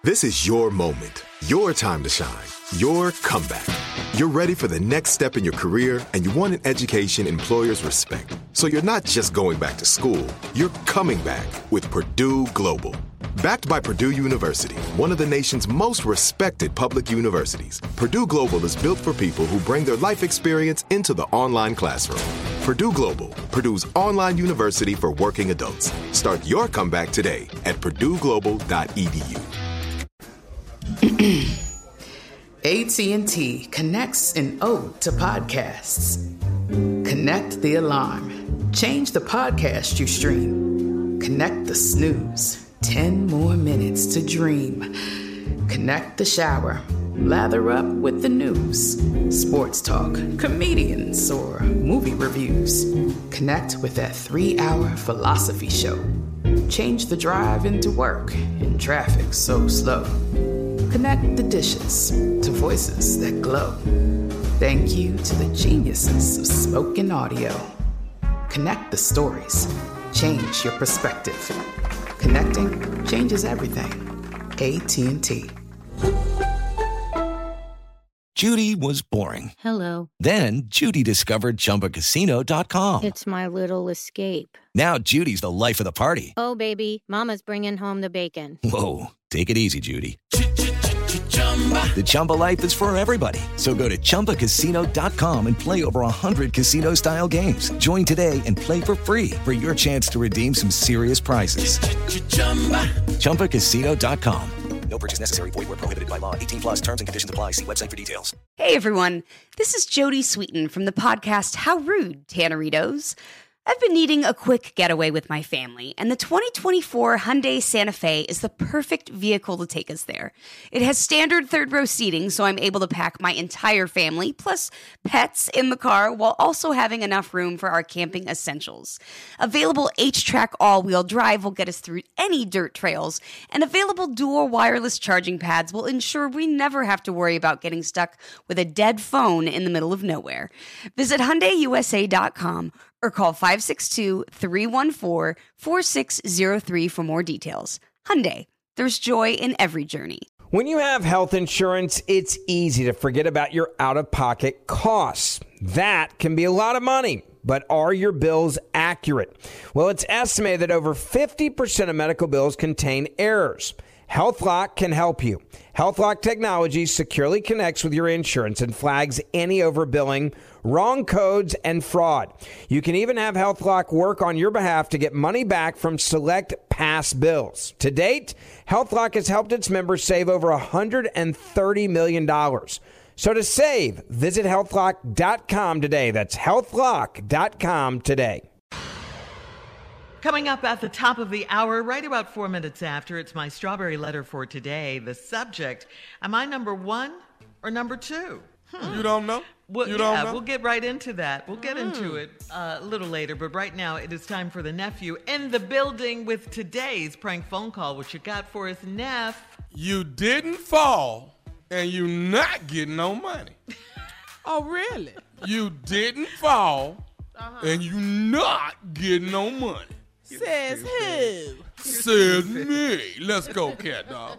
This is your moment, your time to shine, your comeback. You're ready for the next step in your career, and you want an education employers respect. So you're not just going back to school, you're coming back with Purdue Global. Backed by Purdue University, one of the nation's most respected public universities, Purdue Global is built for people who bring their life experience into the online classroom. Purdue Global, Purdue's online university for working adults. Start your comeback today at purdueglobal.edu. AT&T connects an ode to podcasts. Connect the alarm. Change the podcast you stream. Connect the snooze. 10 more minutes to dream. Connect the shower. Lather up with the news. Sports talk, comedians, or movie reviews. Connect with that 3-hour philosophy show. Change the drive into work in traffic so slow. Connect the dishes to voices that glow. Thank you to the geniuses of spoken audio. Connect the stories. Change your perspective. Connecting changes everything. AT&T. Judy was boring. Hello. Then Judy discovered ChumbaCasino.com. It's my little escape. Now Judy's the life of the party. Oh, baby, mama's bringing home the bacon. Whoa, take it easy, Judy. The Chumba life is for everybody. So go to ChumbaCasino.com and play over 100 casino-style games. Join today and play for free for your chance to redeem some serious prizes. ChumbaCasino.com. No purchase necessary. Void where prohibited by law. 18 plus terms and conditions apply. See website for details. Hey, everyone. This is Jody Sweeten from the podcast How Rude, Tanneritos. I've been needing a quick getaway with my family, and the 2024 Hyundai Santa Fe is the perfect vehicle to take us there. It has standard third-row seating, so I'm able to pack my entire family, plus pets, in the car, while also having enough room for our camping essentials. Available H-Track all-wheel drive will get us through any dirt trails, and available dual wireless charging pads will ensure we never have to worry about getting stuck with a dead phone in the middle of nowhere. Visit HyundaiUSA.com or call 562-314-4603 for more details. Hyundai, there's joy in every journey. When you have health insurance, it's easy to forget about your out-of-pocket costs. That can be a lot of money, but are your bills accurate? Well, it's estimated that over 50% of medical bills contain errors. HealthLock can help you. HealthLock technology securely connects with your insurance and flags any overbilling, wrong codes, and fraud. You can even have HealthLock work on your behalf to get money back from select past bills. To date, HealthLock has helped its members save over $130 million. So to save, visit healthlock.com today. That's healthlock.com today. Coming up at the top of the hour, right about 4 minutes after, it's my strawberry letter for today. The subject, am I number one or number two? You don't know? Well, you don't know? We'll get right into that. We'll get into it a little later, but right now it is time for the nephew in the building with today's prank phone call. What you got for us, Neff? You didn't fall, and you not getting no money. Oh, really? You didn't fall, and you not getting no money. Says who? Says me. Let's go, cat dog.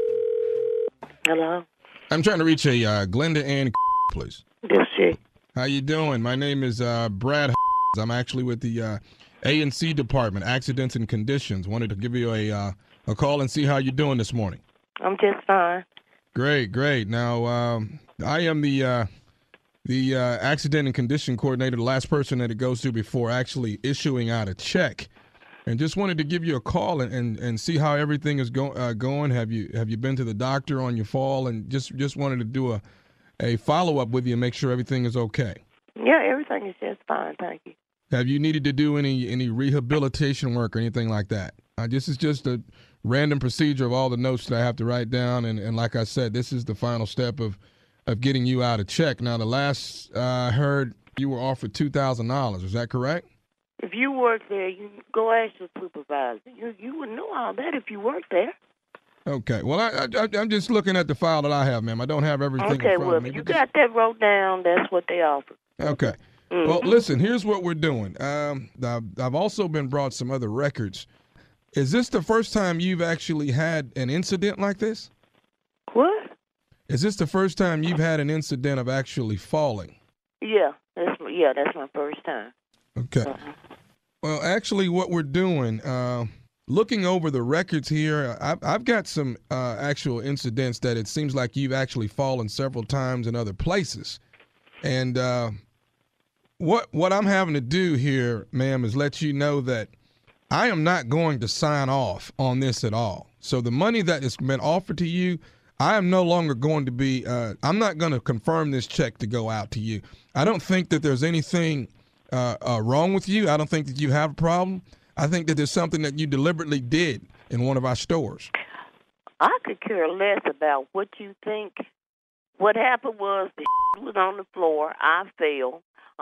Hello? I'm trying to reach a Glenda Ann, please. This she. How you doing? My name is Brad. I'm actually with the A&C department, Accidents and Conditions. Wanted to give you a call and see how you're doing this morning. I'm just fine. Great. Now, I am the accident and condition coordinator, the last person that it goes to before actually issuing out a check. And just wanted to give you a call and see how everything is going. Have you been to the doctor on your fall? And just wanted to do a follow-up with you and make sure everything is okay. Yeah, everything is just fine, thank you. Have you needed to do any rehabilitation work or anything like that? This is just a random procedure of all the notes that I have to write down. And like I said, this is the final step of getting you out a check. Now, the last I heard, you were offered $2,000. Is that correct? If you work there, you go ask your supervisor. You would know all that if you work there. Okay. Well, I'm just looking at the file that I have, ma'am. I don't have everything in front of me. If you got that wrote down, that's what they offer. Okay. Mm-hmm. Well, listen, here's what we're doing. I've also been brought some other records. Is this the first time you've actually had an incident like this? What? Is this the first time you've had an incident of actually falling? Yeah, that's my first time. Okay. Well, actually, what we're doing, looking over the records here, I've got some actual incidents that it seems like you've actually fallen several times in other places. And what I'm having to do here, ma'am, is let you know that I am not going to sign off on this at all. So the money that has been offered to you, I am no longer going to be, I'm not going to confirm this check to go out to you. I don't think that there's anything wrong with you. I don't think that you have a problem. I think that there's something that you deliberately did in one of our stores. I could care less about what you think. What happened was the was on the floor. I fell.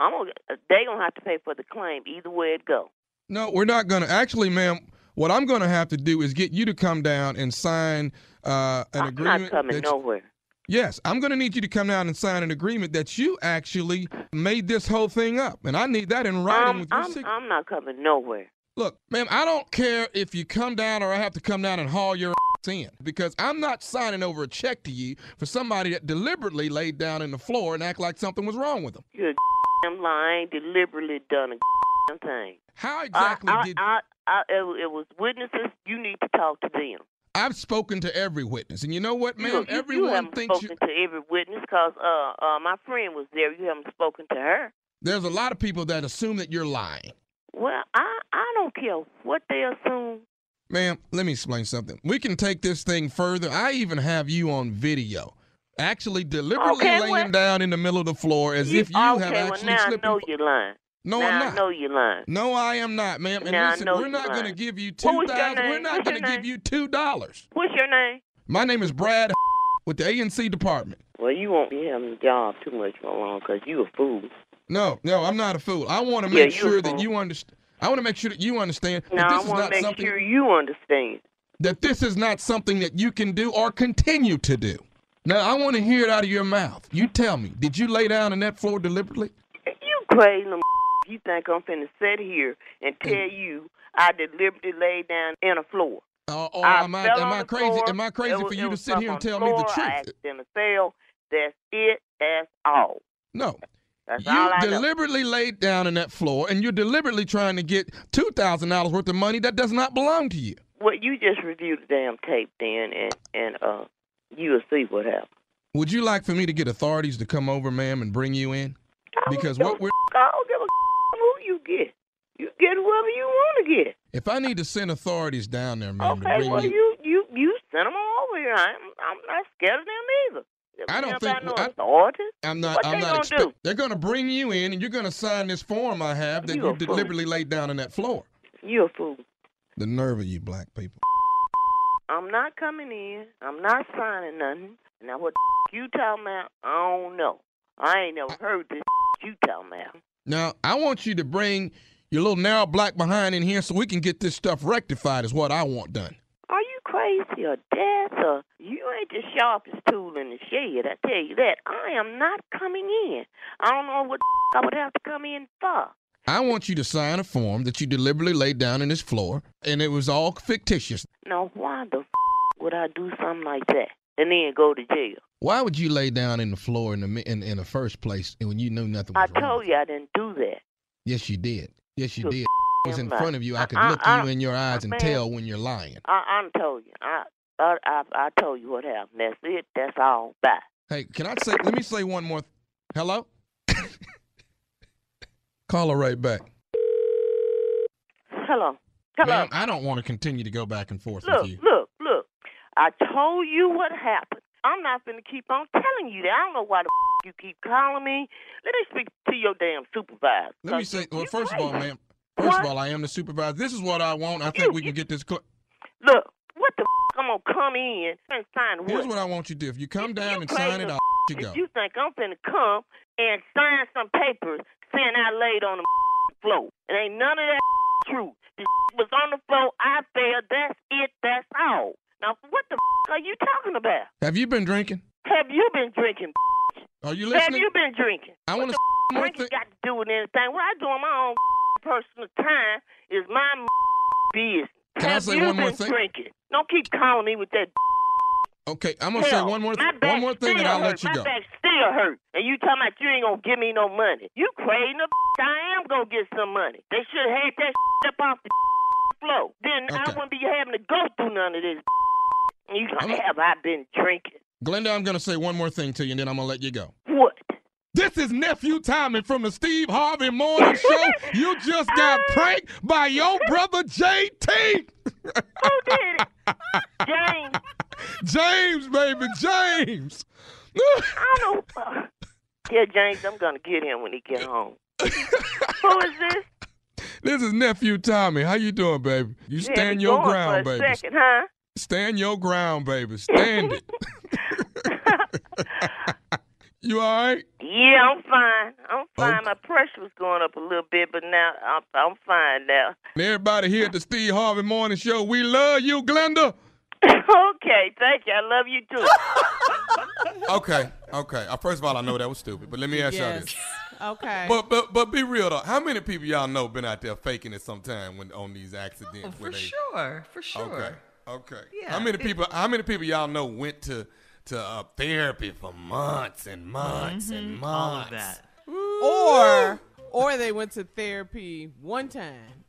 They gonna have to pay for the claim either way it go. No, we're not going to. Actually, ma'am, what I'm going to have to do is get you to come down and sign an agreement. I'm not coming nowhere. Yes, I'm going to need you to come down and sign an agreement that you actually made this whole thing up. And I need that in writing with your signature. I'm not coming nowhere. Look, ma'am, I don't care if you come down or I have to come down and haul your ass in, because I'm not signing over a check to you for somebody that deliberately laid down in the floor and act like something was wrong with them. You're a lying, deliberately done a thing. How exactly did it was witnesses. You need to talk to them. I've spoken to every witness, and you know what, ma'am? Everyone you haven't thinks spoken to every witness because my friend was there. You haven't spoken to her. There's a lot of people that assume that you're lying. Well, I don't care what they assume. Ma'am, let me explain something. We can take this thing further. I even have you on video, actually deliberately laying down in the middle of the floor as if you have actually slipped. I know you're lying. No, I'm not. I know you're lying. No, I am not, ma'am. And listen, we're not going to give you $2,000. We're not going to give you $2. What's your name? My name is Brad with the A&C department. Well, you won't be having a job too much for long because you a fool. No, I'm not a fool. I want to make sure that you understand. I want to make sure that you understand that this is not something. I want to make sure you understand that this is not something that you can do or continue to do. Now, I want to hear it out of your mouth. You tell me, did you lay down on that floor deliberately? You crazy. You think I'm finna sit here and tell you I deliberately laid down in a floor? Am I crazy? Am I crazy for you to sit here and tell me the truth? I accidentally fell. That's it. That's all. No. That's all I know. You deliberately laid down on that floor, and you're deliberately trying to get $2,000 worth of money that does not belong to you. Well, you just review the damn tape then, and you'll see what happens. Would you like for me to get authorities to come over, ma'am, and bring you in? Because what we're... I don't give a who you get. You get whoever you want to get. If I need to send authorities down there, ma'am, to bring you send them over here. I'm not scared of them either. I don't think I'm not. They're going to bring you in, and you're going to sign this form I have that you deliberately laid down on that floor. You're a fool. The nerve of you black people. I'm not coming in. I'm not signing nothing. Now what you talking about? I don't know. I ain't never heard this you talking about. Now I want you to bring your little narrow black behind in here so we can get this stuff rectified. Is what I want done. Are you crazy or deaf? Or you ain't the sharpest tool in the shed, I tell you that. I am not coming in. I don't know what I would have to come in for. I want you to sign a form that you deliberately laid down on this floor, and it was all fictitious. Now, why the would I do something like that and then go to jail? Why would you lay down in the floor in the first place when you knew nothing was wrong? I told you I didn't do that. Yes, you did. Yes, you did. It was in front of you. I could look you in your eyes and tell when you're lying. I told you. I told you what happened. That's it. That's all. Bye. Hey, let me say one more. Hello? Call her right back. Hello. Ma'am, I don't want to continue to go back and forth with you. Look. I told you what happened. I'm not going to keep on telling you that. I don't know why the you keep calling me. Let me speak to your damn supervisor. Let me say, well, first of all, ma'am, of all, I am the supervisor. This is what I want. I think we can get this. Look, what the I'm going to come in and sign what? Here's what I want you to do. If you come down and sign it, I'll you go. If you think I'm finna come and sign some papers saying I laid on the floor, it ain't none of that true. The was on the floor, I fell, that's it, that's all. Now, what the are you talking about? Have you been drinking? Have you been drinking? Are you listening? Have you been drinking? I want to drinking got to do with anything. What I do on my own personal time is my business. Can I say one more thing? Drinking? Don't keep calling me with that. Okay, I'm gonna say one more thing, and I'll let you go. My back still hurt, and you talking about you ain't gonna give me no money. You crazy? I am gonna get some money. They should have had that up off the floor. Then I wouldn't be having to go through none of this. You have I been drinking? Glenda, I'm gonna say one more thing to you, and then I'm gonna let you go. What? This is Nephew Tommy from the Steve Harvey Morning Show. You just got pranked by your brother JT. Who did it? James. James, baby, James. I don't know. Yeah, James, I'm going to get him when he get home. Who is this? This is Nephew Tommy. How you doing, baby? You stand your ground, baby. Second, huh? Stand your ground, baby. Stand it. You all right? Yeah, I'm fine. I'm fine. Okay. My pressure was going up a little bit, but now I'm fine now. And everybody here at the Steve Harvey Morning Show, we love you, Glenda. Okay, thank you. I love you too. Okay. First of all, I know that was stupid, but let me ask y'all this. Okay. But be real though. How many people y'all know been out there faking it sometime when on these accidents? Oh, for sure. Okay. Yeah. How many people y'all know went to therapy for months and months and months? All of that. Or they went to therapy one time.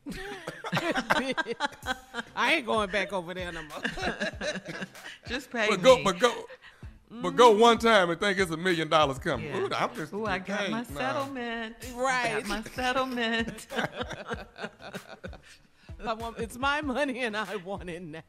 I ain't going back over there no more. Just pay me. But go one time and think it's $1 million coming. Yeah. I got my settlement. Right. I got my settlement. It's my money and I want it now.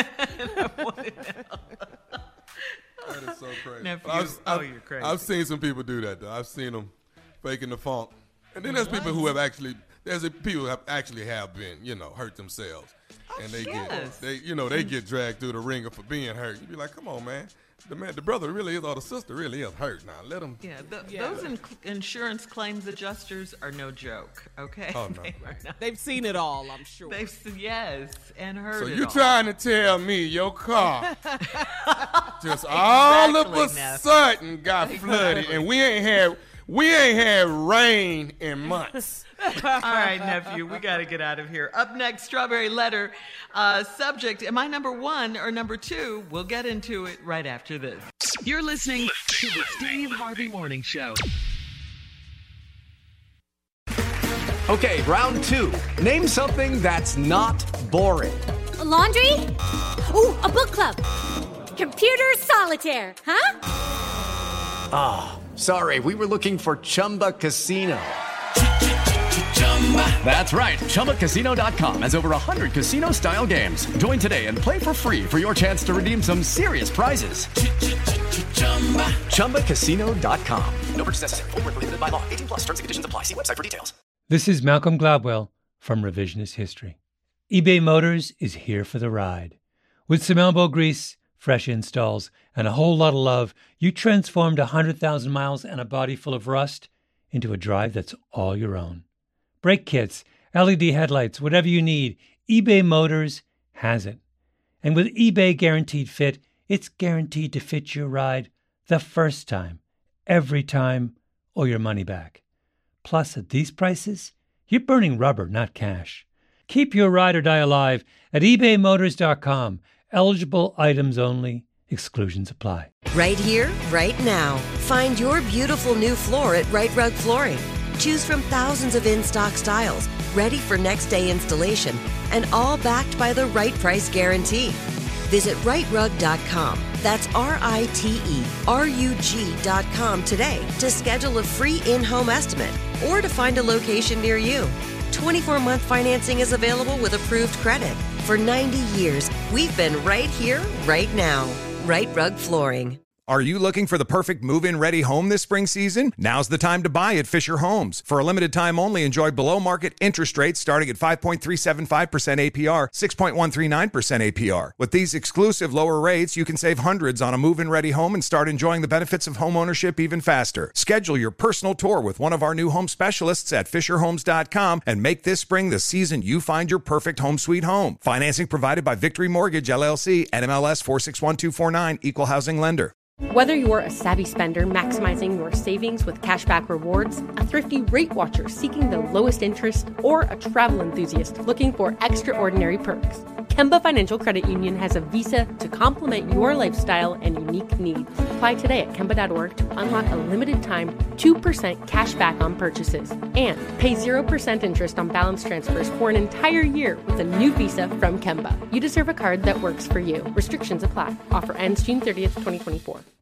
That is so crazy. You're crazy. I've seen some people do that though. I've seen them faking the funk. And then there's people who have actually have been, hurt themselves. And they get dragged through the ringer for being hurt. You be like, come on, man. The brother really is, or the sister really is hurt now. Let them. Yeah, those insurance claims adjusters are no joke, okay? Oh, no. They've seen it all, I'm sure. Yes, and heard it all. So you trying to tell me your car just all of a sudden got flooded, and we ain't had rain in months. All right, nephew, we got to get out of here. Up next, Strawberry Letter. Subject, am I number 1 or number 2? We'll get into it right after this. You're listening to the Steve Harvey Morning Show. Okay, round 2. Name something that's not boring. A laundry? Ooh, a book club. Computer solitaire, huh? Ah, sorry, we were looking for Chumba Casino. That's right. ChumbaCasino.com has over 100 casino-style games. Join today and play for free for your chance to redeem some serious prizes. ChumbaCasino.com. No purchase necessary. Void where prohibited by law. 18+ terms and conditions apply. See website for details. This is Malcolm Gladwell from Revisionist History. eBay Motors is here for the ride. With some elbow grease, fresh installs, and a whole lot of love, you transformed 100,000 miles and a body full of rust into a drive that's all your own. Brake kits, LED headlights, whatever you need, eBay Motors has it. And with eBay Guaranteed Fit, it's guaranteed to fit your ride the first time, every time, or your money back. Plus, at these prices, you're burning rubber, not cash. Keep your ride or die alive at ebaymotors.com. Eligible items only. Exclusions apply. Right here, right now. Find your beautiful new floor at Right Rug Flooring. Choose from thousands of in-stock styles, ready for next day installation, and all backed by the right price guarantee. Visit rightrug.com. That's RITERUG.com today to schedule a free in-home estimate or to find a location near you. 24-month financing is available with approved credit. For 90 years, we've been right here, right now. Right Rug Flooring. Are you looking for the perfect move-in ready home this spring season? Now's the time to buy at Fisher Homes. For a limited time only, enjoy below-market interest rates starting at 5.375% APR, 6.139% APR. With these exclusive lower rates, you can save hundreds on a move-in ready home and start enjoying the benefits of home ownership even faster. Schedule your personal tour with one of our new home specialists at FisherHomes.com and make this spring the season you find your perfect home sweet home. Financing provided by Victory Mortgage, LLC, NMLS 461249, Equal Housing Lender. Whether you're a savvy spender maximizing your savings with cashback rewards, a thrifty rate watcher seeking the lowest interest, or a travel enthusiast looking for extraordinary perks, Kemba Financial Credit Union has a visa to complement your lifestyle and unique needs. Apply today at Kemba.org to unlock a limited time 2% cash back on purchases and pay 0% interest on balance transfers for an entire year with a new visa from Kemba. You deserve a card that works for you. Restrictions apply. Offer ends June 30th, 2024.